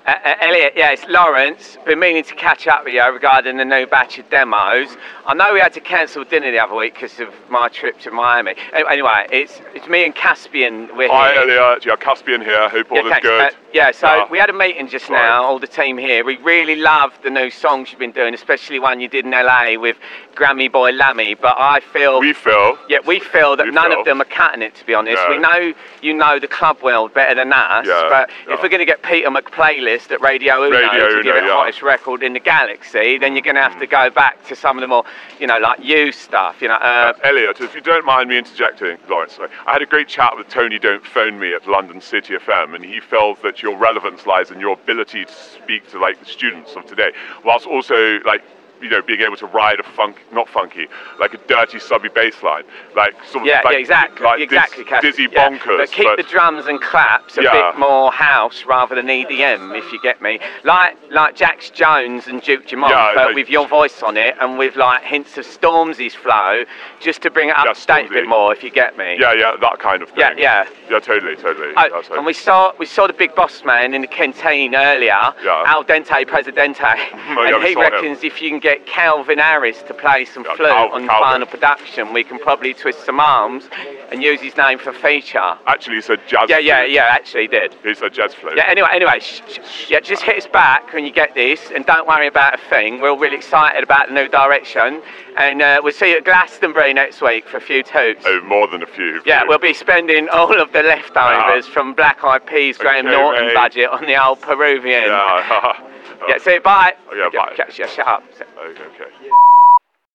Elliot, yeah, it's Lawrence. Been meaning to catch up with you regarding the new batch of demos. I know we had to cancel dinner the other week because of my trip to Miami. Anyway, it's me and Caspian. We're Hi, here. Elliot. Yeah, Caspian here. Hope all is thanks. good. So we had a meeting just now, all the team here. We really loved the new songs you've been doing, especially one you did in LA with Grammy Boy Lammy. But I feel we feel that none of them are cutting it, to be honest. Yeah. We know you know the club world better than us, but if we're going to get Peter McPlaylist at Radio Uno to give it hottest record in the galaxy, then you're going to have to go back to some of the more, like you stuff, Elliot, if you don't mind me interjecting, Lawrence, I had a great chat with Tony Don't Phone Me at London City FM, and he felt that your relevance lies in your ability to speak to the students of today, whilst also being able to ride not funky, like a dirty subby bass line, exactly, dizzy bonkers. But keep the drums and claps a bit more house rather than EDM, if you get me. Like Jax Jones and Duke Dumont, but with your voice on it and with hints of Stormzy's flow, just to bring it up to date a bit more, if you get me. Yeah, that kind of thing. Yeah, totally. And we saw the big boss man in the canteen earlier, Al Dente Presidente, and he reckons if you can get Calvin Harris to play some flute on the final production, we can probably twist some arms and use his name for feature. Actually, he said jazz flute. Yeah, actually he did. He said jazz flute. Yeah, anyway, just hit us back when you get this, and don't worry about a thing. We're all really excited about the new direction, and we'll see you at Glastonbury next week for a few toots. Oh, more than a few. Yeah, we'll be spending all of the leftovers from Black Eyed Peas, Graham Norton budget on the old Peruvian. Yeah. Yeah, say bye. Yeah, bye. Shut up. Okay.